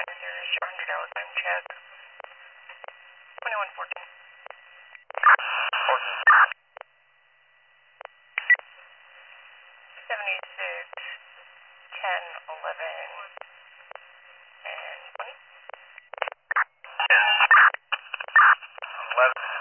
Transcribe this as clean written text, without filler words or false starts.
There's your $100 time check. 2114. 76, 10, 11, and 20. 11.